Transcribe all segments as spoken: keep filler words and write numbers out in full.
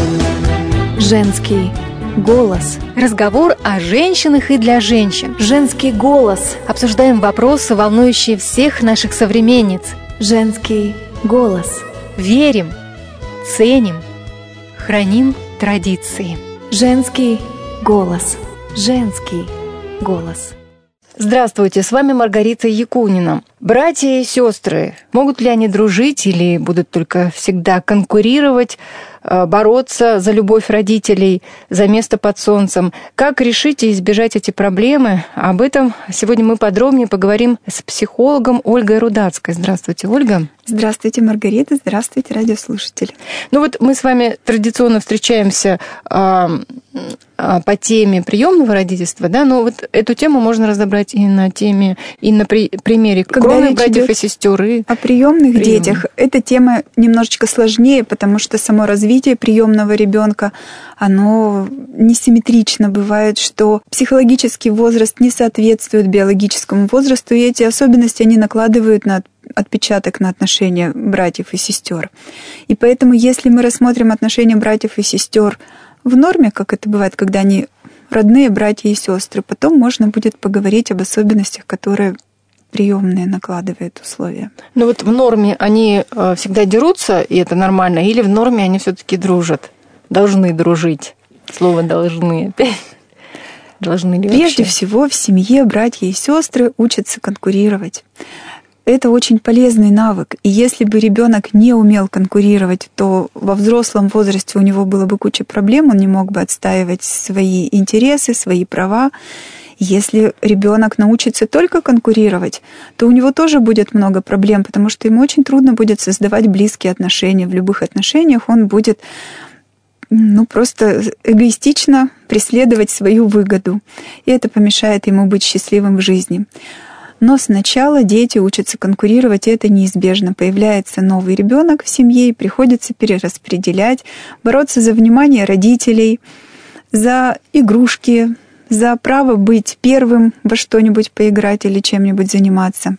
Женский голос. Разговор о женщинах и для женщин. Женский голос. Обсуждаем вопросы, волнующие всех наших современниц. Женский голос. Верим, ценим, храним традиции. Женский голос. Женский голос. Здравствуйте, с вами Маргарита Якунина. Братья и сестры, могут ли они дружить или будут только всегда конкурировать, бороться за любовь родителей, за место под солнцем? Как решить и избежать эти проблемы? Об этом сегодня мы подробнее поговорим с психологом Ольгой Рудацкой. Здравствуйте, Ольга. Здравствуйте, Маргарита. Здравствуйте, радиослушатели. Ну вот мы с вами традиционно встречаемся э, э, по теме приемного родительства, да, но вот эту тему можно разобрать и на теме, и на при, примере кроме братьев и сестер. И о приемных приемных. детях. Эта тема немножечко сложнее, потому что само развитие приемного ребенка, оно несимметрично. Бывает, что психологический возраст не соответствует биологическому возрасту, и эти особенности они накладывают на отпечаток на отношения братьев и сестер. И поэтому, если мы рассмотрим отношения братьев и сестер в норме, как это бывает, когда они родные братья и сестры, потом можно будет поговорить об особенностях, которые приемные накладывают условия. Ну вот в норме они всегда дерутся, и это нормально, или в норме они все-таки дружат? Должны дружить. Слово «должны» опять. Должны ли вообще? Прежде всего в семье братья и сестры учатся конкурировать. Это очень полезный навык. И если бы ребенок не умел конкурировать, то во взрослом возрасте у него было бы куча проблем, он не мог бы отстаивать свои интересы, свои права. Если ребенок научится только конкурировать, то у него тоже будет много проблем, потому что ему очень трудно будет создавать близкие отношения. В любых отношениях он будет ну, просто эгоистично преследовать свою выгоду. И это помешает ему быть счастливым в жизни. Но сначала дети учатся конкурировать, и это неизбежно. Появляется новый ребенок в семье, и приходится перераспределять, бороться за внимание родителей, за игрушки, за право быть первым во что-нибудь поиграть или чем-нибудь заниматься.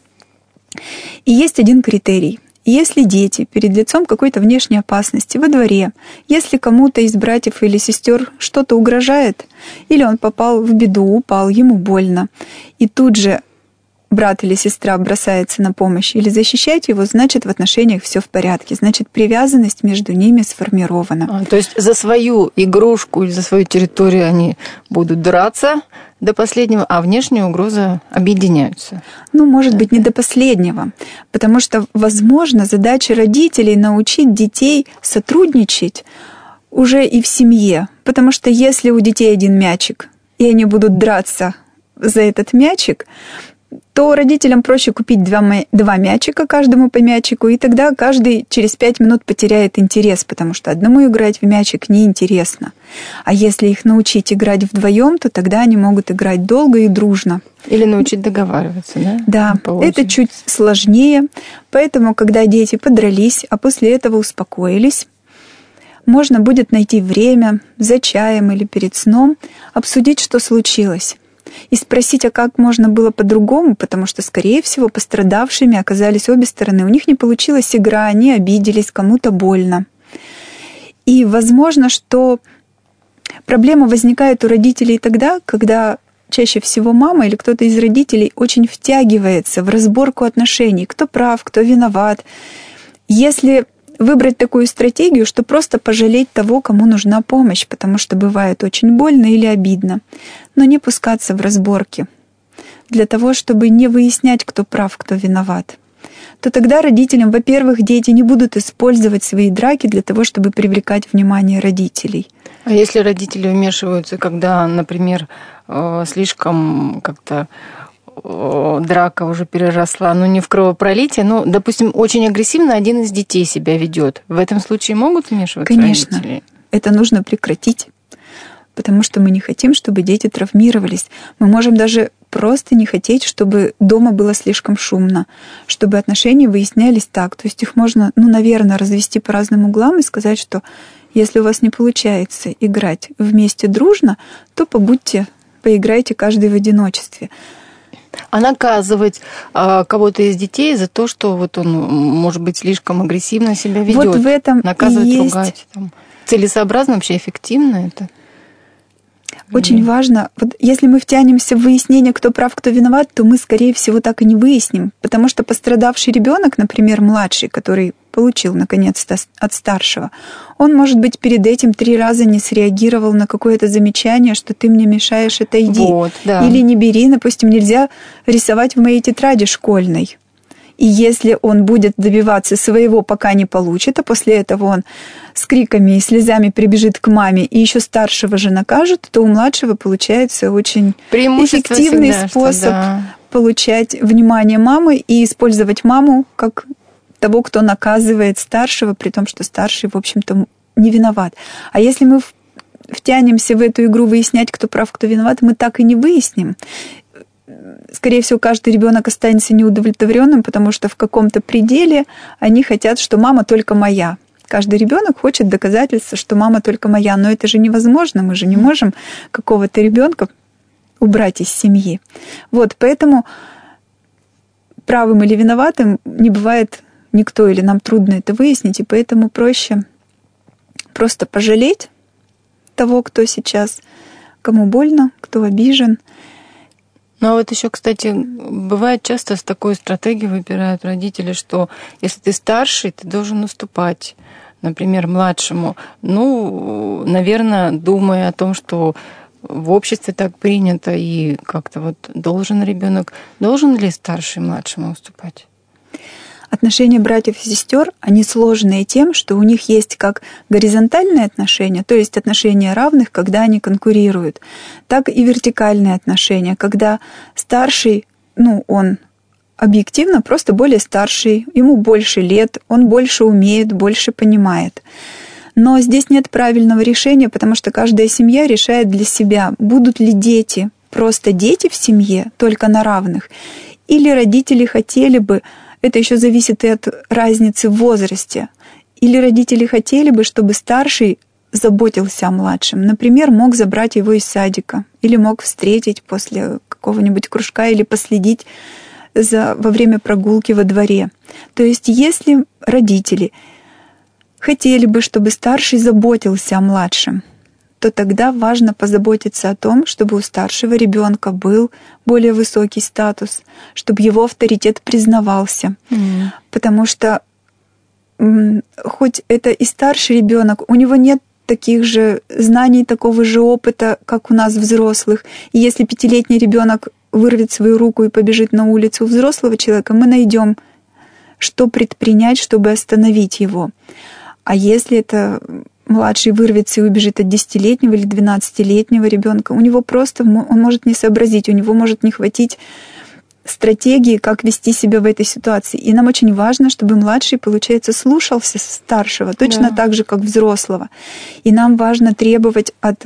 И есть один критерий. Если дети перед лицом какой-то внешней опасности во дворе, если кому-то из братьев или сестер что-то угрожает, или он попал в беду, упал, ему больно, и тут же брат или сестра бросается на помощь или защищать его, значит, в отношениях все в порядке. Значит, привязанность между ними сформирована. А, то есть за свою игрушку или за свою территорию они будут драться до последнего, а внешняя угроза объединяются? Ну, может быть, не до последнего. Потому что, возможно, задача родителей научить детей сотрудничать уже и в семье. Потому что если у детей один мячик, и они будут драться за этот мячик, то родителям проще купить два, два мячика, каждому по мячику, и тогда каждый через пять минут потеряет интерес, потому что одному играть в мячик неинтересно. А если их научить играть вдвоем, то тогда они могут играть долго и дружно. Или научить договариваться, да? Да, это чуть сложнее. Поэтому, когда дети подрались, а после этого успокоились, можно будет найти время за чаем или перед сном обсудить, что случилось. И спросить, а как можно было по-другому, потому что, скорее всего, пострадавшими оказались обе стороны. У них не получилась игра, они обиделись, кому-то больно. И возможно, что проблема возникает у родителей тогда, когда чаще всего мама или кто-то из родителей очень втягивается в разборку отношений, кто прав, кто виноват. Если выбрать такую стратегию, что просто пожалеть того, кому нужна помощь, потому что бывает очень больно или обидно, но не пускаться в разборки, для того, чтобы не выяснять, кто прав, кто виноват, то тогда родителям, во-первых, дети не будут использовать свои драки для того, чтобы привлекать внимание родителей. А если родители вмешиваются, когда, например, слишком как-то драка уже переросла, ну не в кровопролитие, но, допустим, очень агрессивно один из детей себя ведет. В этом случае могут вмешиваться Конечно, родители? Это нужно прекратить, потому что мы не хотим, чтобы дети травмировались. Мы можем даже просто не хотеть, чтобы дома было слишком шумно, чтобы отношения выяснялись так. То есть их можно, ну, наверное, развести по разным углам и сказать, что если у вас не получается играть вместе дружно, то побудьте, поиграйте каждый в одиночестве. А наказывать а, кого-то из детей за то, что вот он, может быть, слишком агрессивно себя ведет? Вот в этом наказывать, и есть ругать. Там. целесообразно, вообще эффективно это? Очень mm. важно, вот если мы втянемся в выяснение, кто прав, кто виноват, то мы, скорее всего, так и не выясним, потому что пострадавший ребенок, например, младший, который получил наконец-то от старшего, он, может быть, перед этим три раза не среагировал на какое-то замечание, что ты мне мешаешь, отойди. Вот, да. Или не бери, допустим, нельзя рисовать в моей тетради школьной. И если он будет добиваться своего, пока не получит, а после этого он с криками и слезами прибежит к маме и еще старшего же накажет, то у младшего получается очень эффективный всегда, способ да. получать внимание мамы и использовать маму как того, кто наказывает старшего, при том, что старший, в общем-то, не виноват. А если мы втянемся в эту игру выяснять, кто прав, кто виноват, мы так и не выясним. Скорее всего, каждый ребенок останется неудовлетворенным, потому что в каком-то пределе они хотят, что мама только моя. Каждый ребенок хочет доказательства, что мама только моя, но это же невозможно, мы же не можем какого-то ребенка убрать из семьи. Вот, поэтому правым или виноватым не бывает никто, или нам трудно это выяснить, и поэтому проще просто пожалеть того, кто сейчас, кому больно, кто обижен. Ну а вот еще, кстати, бывает часто с такой стратегией выбирают родители, что если ты старший, ты должен уступать, например, младшему. Ну, наверное, думая о том, что в обществе так принято, и как-то вот должен ребенок, должен ли старший младшему уступать? Отношения братьев и сестер, они сложные тем, что у них есть как горизонтальные отношения, то есть отношения равных, когда они конкурируют, так и вертикальные отношения, когда старший, ну, он объективно просто более старший, ему больше лет, он больше умеет, больше понимает. Но здесь нет правильного решения, потому что каждая семья решает для себя, будут ли дети просто дети в семье, только на равных, или родители хотели бы. Это еще зависит и от разницы в возрасте. Или родители хотели бы, чтобы старший заботился о младшем. Например, мог забрать его из садика, или мог встретить после какого-нибудь кружка, или последить за, во время прогулки во дворе. То есть, если родители хотели бы, чтобы старший заботился о младшем, то тогда важно позаботиться о том, чтобы у старшего ребенка был более высокий статус, чтобы его авторитет признавался. Mm. Потому что м, хоть это и старший ребенок, у него нет таких же знаний, такого же опыта, как у нас взрослых. И если пятилетний ребенок вырвет свою руку и побежит на улицу у взрослого человека, мы найдем, что предпринять, чтобы остановить его. А если это младший вырвется и убежит от десятилетнего или двенадцатилетнего ребенка, у него просто, он может не сообразить, у него может не хватить стратегии, как вести себя в этой ситуации. И нам очень важно, чтобы младший, получается, слушался старшего, точно да. так же, как взрослого. И нам важно требовать от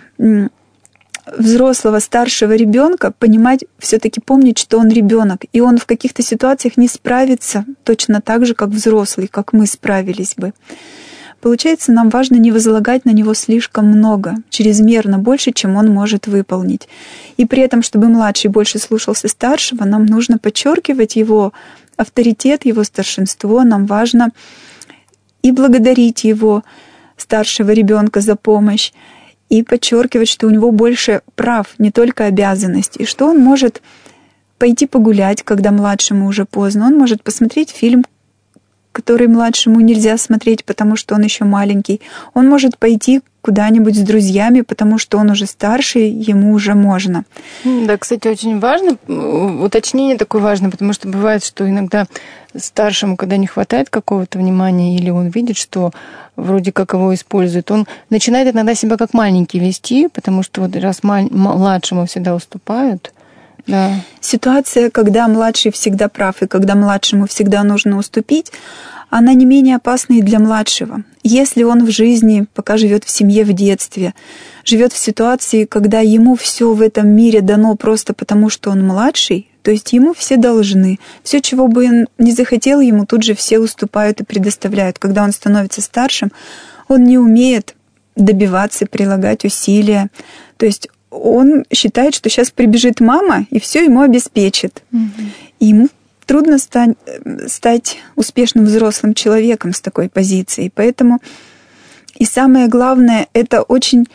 взрослого, старшего ребенка понимать, все-таки помнить, что он ребенок, и он в каких-то ситуациях не справится точно так же, как взрослый, как мы справились бы. Получается, нам важно не возлагать на него слишком много, чрезмерно больше, чем он может выполнить. И при этом, чтобы младший больше слушался старшего, нам нужно подчеркивать его авторитет, его старшинство. Нам важно и благодарить его, старшего ребенка, за помощь, и подчеркивать, что у него больше прав, не только обязанностей, и что он может пойти погулять, когда младшему уже поздно, он может посмотреть фильм, который младшему нельзя смотреть, потому что он еще маленький. Он может пойти куда-нибудь с друзьями, потому что он уже старший, ему уже можно. Да, кстати, очень важно, уточнение такое важно, потому что бывает, что иногда старшему, когда не хватает какого-то внимания, или он видит, что вроде как его используют, он начинает иногда себя как маленький вести, потому что вот раз младшему всегда уступают. Да. Ситуация, когда младший всегда прав и когда младшему всегда нужно уступить, она не менее опасна и для младшего. Если он в жизни, пока живет в семье, в детстве, живет в ситуации, когда ему все в этом мире дано просто потому, что он младший, то есть ему все должны. Все, чего бы он ни захотел, ему тут же все уступают и предоставляют. Когда он становится старшим, он не умеет добиваться, прилагать усилия. То есть он считает, что сейчас прибежит мама и все ему обеспечит. Mm-hmm. И ему трудно стать, стать успешным взрослым человеком с такой позицией. Поэтому И самое главное, это очень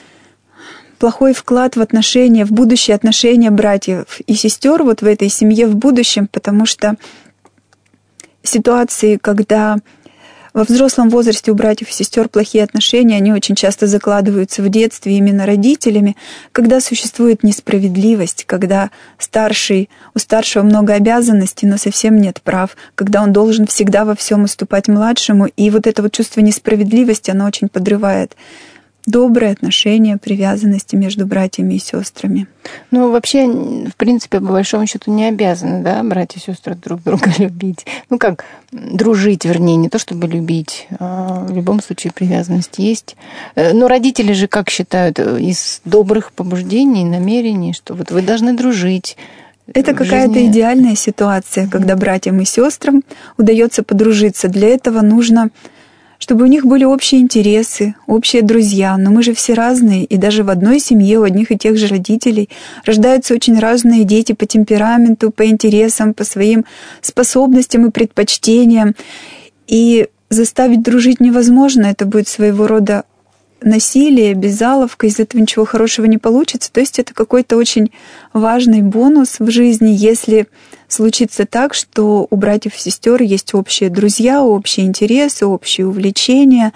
плохой вклад в отношения, в будущее отношения братьев и сестер вот в этой семье в будущем, потому что ситуации, когда во взрослом возрасте у братьев и сестер плохие отношения, они очень часто закладываются в детстве именно родителями, когда существует несправедливость, когда старший, у старшего много обязанностей, но совсем нет прав, когда он должен всегда во всем уступать младшему, и вот это вот чувство несправедливости, оно очень подрывает добрые отношения, привязанности между братьями и сестрами. Ну, вообще, в принципе, по большому счету не обязаны, да, братья и сестры друг друга любить. Ну, как дружить, вернее, не то чтобы любить, а в любом случае привязанность есть. Но родители же как считают, из добрых побуждений, намерений, что вот вы должны дружить. Это какая-то жизни... идеальная ситуация, когда братьям и сестрам удается подружиться. Для этого нужно, чтобы у них были общие интересы, общие друзья. Но мы же все разные, и даже в одной семье у одних и тех же родителей рождаются очень разные дети по темпераменту, по интересам, по своим способностям и предпочтениям. И заставить дружить невозможно, это будет своего рода насилие, безаловка, из этого ничего хорошего не получится. То есть это какой-то очень важный бонус в жизни, если случится так, что у братьев и сестер есть общие друзья, общие интересы, общие увлечения.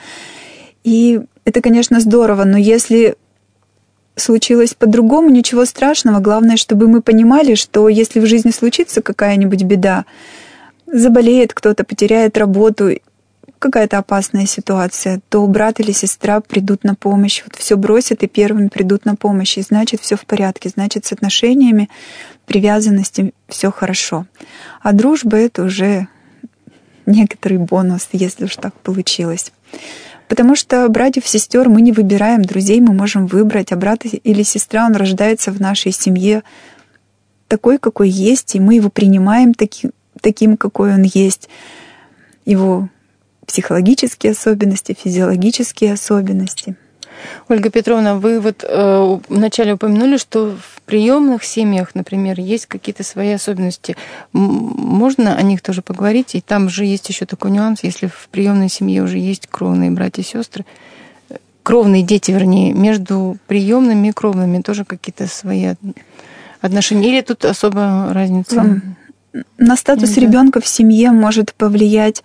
И это, конечно, здорово, но если случилось по-другому, ничего страшного. Главное, чтобы мы понимали, что если в жизни случится какая-нибудь беда, заболеет кто-то, потеряет работу, какая-то опасная ситуация, то брат или сестра придут на помощь. Вот все бросят и первыми придут на помощь. И значит, все в порядке. Значит, с отношениями, привязанностью все хорошо. А дружба — это уже некоторый бонус, если уж так получилось. Потому что братьев, сестер мы не выбираем, друзей мы можем выбрать, а брат или сестра, он рождается в нашей семье такой, какой есть, и мы его принимаем таки, таким, какой он есть. Его психологические особенности, физиологические особенности. Ольга Петровна, вы вот э, вначале упомянули, что в приемных семьях, например, есть какие-то свои особенности. Можно о них тоже поговорить? И там же есть еще такой нюанс, если в приемной семье уже есть кровные братья и сестры, кровные дети, вернее, между приемными и кровными тоже какие-то свои отношения. Или тут особо разница? На статус ребенка в семье может повлиять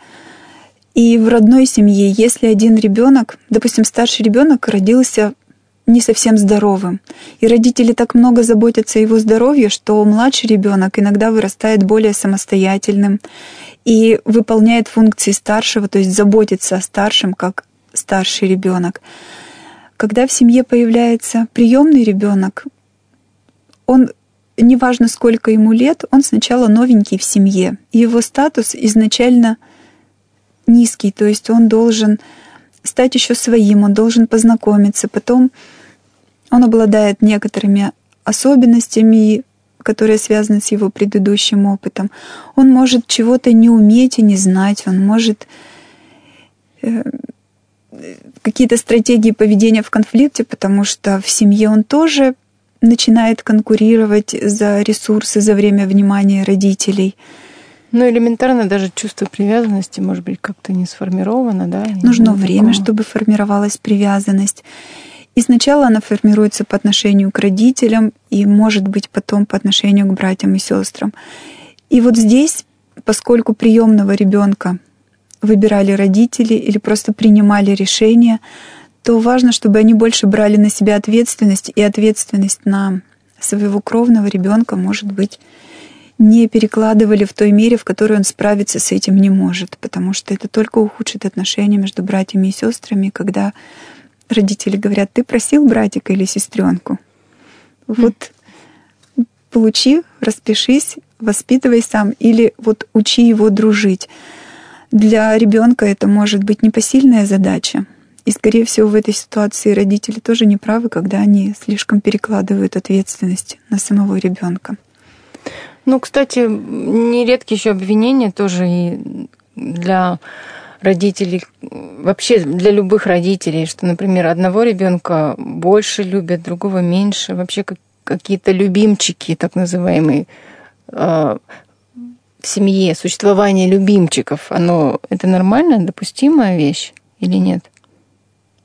и в родной семье, если один ребенок, допустим, старший ребенок родился не совсем здоровым, и родители так много заботятся о его здоровье, что младший ребенок иногда вырастает более самостоятельным и выполняет функции старшего, то есть заботится о старшем, как старший ребенок. Когда в семье появляется приемный ребенок, он, неважно сколько ему лет, он сначала новенький в семье, и его статус изначально низкий, то есть он должен стать еще своим, он должен познакомиться, потом он обладает некоторыми особенностями, которые связаны с его предыдущим опытом. Он может чего-то не уметь и не знать, он может э, какие-то стратегии поведения в конфликте, потому что в семье он тоже начинает конкурировать за ресурсы, за время внимания родителей. Ну, элементарно даже чувство привязанности, может быть, как-то не сформировано, да? Нужно время, чтобы формировалась привязанность. И сначала она формируется по отношению к родителям, и, может быть, потом по отношению к братьям и сестрам. И вот здесь, поскольку приемного ребенка выбирали родители или просто принимали решения, то важно, чтобы они больше брали на себя ответственность, и ответственность на своего кровного ребенка, может быть, не перекладывали в той мере, в которой он справиться с этим не может, потому что это только ухудшит отношения между братьями и сестрами, когда родители говорят: ты просил братика или сестренку, вот получи, распишись, воспитывай сам, или вот учи его дружить. Для ребенка это может быть непосильная задача. И, скорее всего, в этой ситуации родители тоже не правы, когда они слишком перекладывают ответственность на самого ребенка. Ну, кстати, нередки еще обвинения тоже и для родителей, вообще для любых родителей, что, например, одного ребенка больше любят, другого меньше. Вообще какие-то любимчики, так называемые, в семье, существование любимчиков, оно это нормальная, допустимая вещь или нет?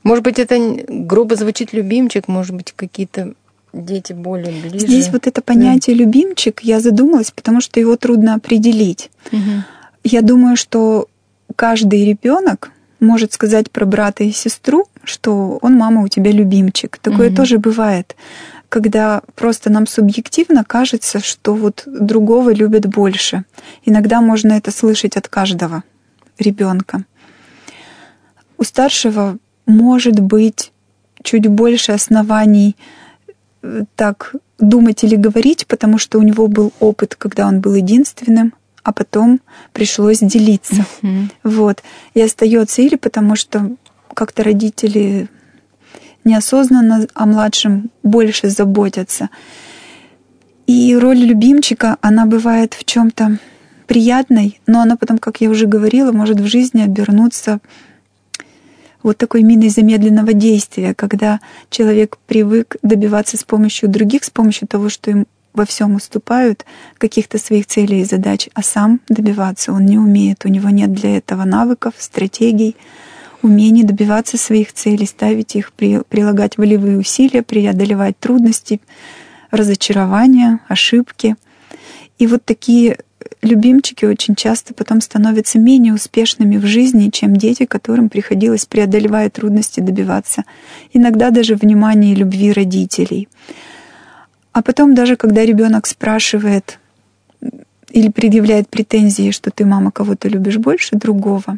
Может быть, это грубо звучит любимчик, может быть, какие-то дети более ближе. Здесь вот это понятие да. любимчик, я задумалась, потому что его трудно определить. Угу. Я думаю, что каждый ребенок может сказать про брата и сестру, что он, мама, у тебя любимчик. Такое угу. тоже бывает, когда просто нам субъективно кажется, что вот другого любят больше. Иногда можно это слышать от каждого ребенка. У старшего может быть чуть больше оснований так думать или говорить, потому что у него был опыт, когда он был единственным, а потом пришлось делиться. Mm-hmm. Вот. И остается или потому что как-то родители неосознанно о младшем больше заботятся. И роль любимчика, она бывает в чем-то приятной, но она потом, как я уже говорила, может в жизни обернуться вот такой миной замедленного действия, когда человек привык добиваться с помощью других, с помощью того, что им во всем уступают, каких-то своих целей и задач, а сам добиваться он не умеет. У него нет для этого навыков, стратегий, умений добиваться своих целей, ставить их, прилагать волевые усилия, преодолевать трудности, разочарования, ошибки. И вот такие любимчики очень часто потом становятся менее успешными в жизни, чем дети, которым приходилось, преодолевая трудности, добиваться иногда даже внимания и любви родителей. А потом даже когда ребенок спрашивает или предъявляет претензии, что ты, мама, кого-то любишь больше другого,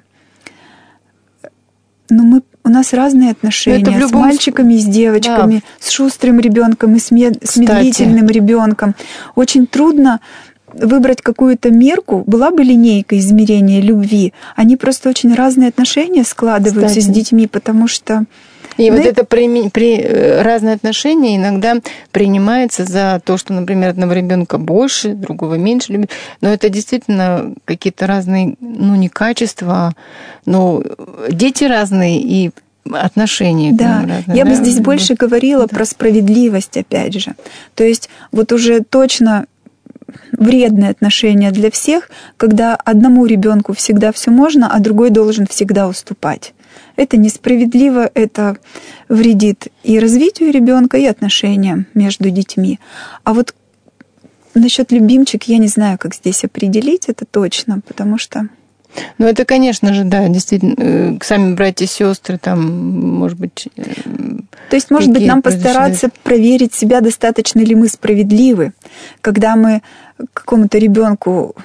но мы, у нас разные отношения любом... с мальчиками и с девочками, да. с шустрым ребенком и с, мед... с медлительным ребенком. Очень трудно выбрать какую-то мерку, была бы линейка измерения любви. Они просто очень разные отношения складываются Кстати. с детьми, потому что... И ну, вот это при, при, разные отношения иногда принимается за то, что, например, одного ребенка больше, другого меньше любит. Но это действительно какие-то разные, ну, не качества, но дети разные и отношения. Да, разные, я да? бы здесь больше говорила да. про справедливость, опять же. То есть вот уже точно вредные отношения для всех, когда одному ребенку всегда все можно, а другой должен всегда уступать. Это несправедливо, это вредит и развитию ребенка, и отношениям между детьми. А вот насчет любимчик я не знаю, как здесь определить это точно, потому что... Ну, это, конечно же, да, действительно, сами братья и сестры, там, может быть... То есть, может быть, нам постараться проверить себя, достаточно ли мы справедливы, когда мы какому-то ребенку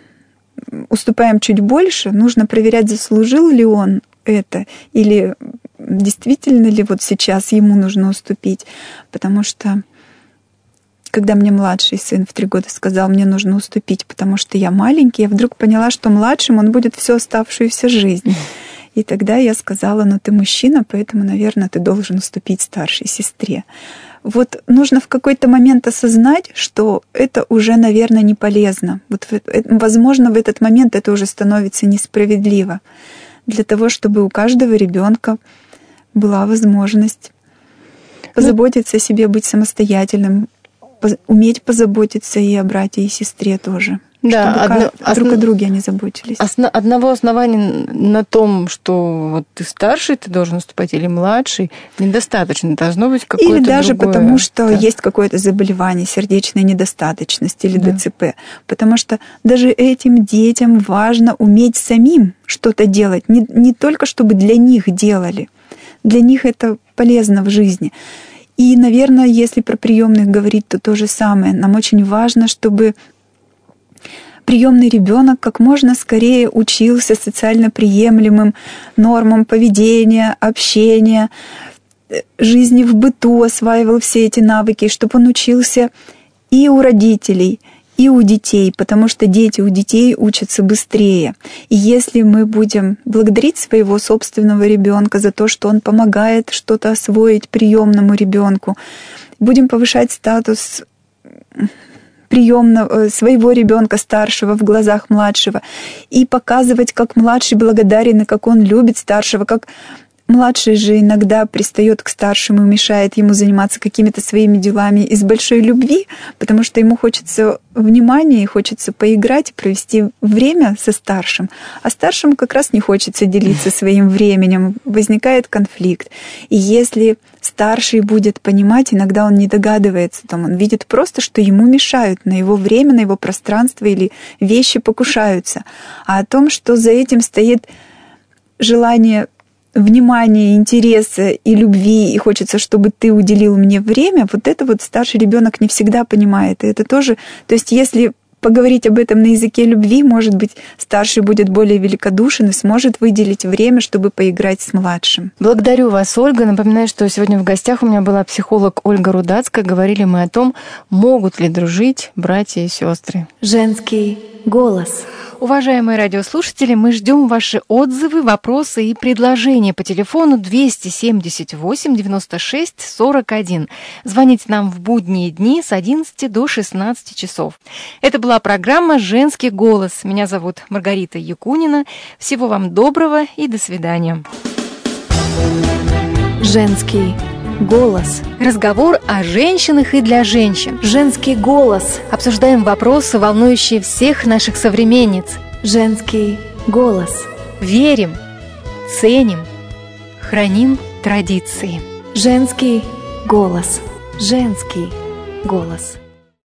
уступаем чуть больше, нужно проверять, заслужил ли он это, или действительно ли вот сейчас ему нужно уступить, потому что когда мне младший сын в три года сказал, мне нужно уступить, потому что я маленький, я вдруг поняла, что младшим он будет всю оставшуюся жизнь. И тогда я сказала, ну ты мужчина, поэтому, наверное, ты должен уступить старшей сестре. Вот нужно в какой-то момент осознать, что это уже, наверное, не полезно. Вот, возможно, в этот момент это уже становится несправедливо. Для того, чтобы у каждого ребенка была возможность позаботиться о себе, быть самостоятельным, уметь позаботиться и о брате, и сестре тоже. Да, чтобы одно, друг основ... о друге они заботились. Основ... Одного основания на том, что вот ты старший, ты должен уступать, или младший, недостаточно. Должно быть какое-то Или даже другое... потому, что да. есть какое-то заболевание, сердечная недостаточность или да. ДЦП. Потому что даже этим детям важно уметь самим что-то делать. Не, не только чтобы для них делали. Для них это полезно в жизни. И, наверное, если про приемных говорить, то то же самое. Нам очень важно, чтобы приемный ребенок как можно скорее учился социально приемлемым нормам поведения, общения, жизни в быту, осваивал все эти навыки, чтобы он учился и у родителей, и у детей, потому что дети у детей учатся быстрее. И если мы будем благодарить своего собственного ребенка за то, что он помогает что-то освоить приемному ребенку, будем повышать статус приемного своего ребенка старшего в глазах младшего и показывать, как младший благодарен и как он любит старшего, как Младший же иногда пристает к старшему, мешает ему заниматься какими-то своими делами из большой любви, потому что ему хочется внимания и хочется поиграть, провести время со старшим. А старшему как раз не хочется делиться своим временем, возникает конфликт. И если старший будет понимать, иногда он не догадывается, там, он видит просто, что ему мешают на его время, на его пространство или вещи покушаются. А о том, что за этим стоит желание внимания, интереса и любви, и хочется, чтобы ты уделил мне время, вот это вот старший ребенок не всегда понимает. И это тоже, то есть если поговорить об этом на языке любви, может быть, старший будет более великодушен и сможет выделить время, чтобы поиграть с младшим. Благодарю вас, Ольга. Напоминаю, что сегодня в гостях у меня была психолог Ольга Рудацкая. Говорили мы о том, могут ли дружить братья и сестры. Женский голос. Уважаемые радиослушатели, мы ждем ваши отзывы, вопросы и предложения по телефону двести семьдесят восемь девяносто шесть сорок один. Звоните нам в будние дни с одиннадцати до шестнадцати часов. Это была программа «Женский голос». Меня зовут Маргарита Якунина. Всего вам доброго и до свидания. Женский голос. Разговор о женщинах и для женщин. Женский голос. Обсуждаем вопросы, волнующие всех наших современниц. Женский голос. Верим, ценим, храним традиции. Женский голос. Женский голос.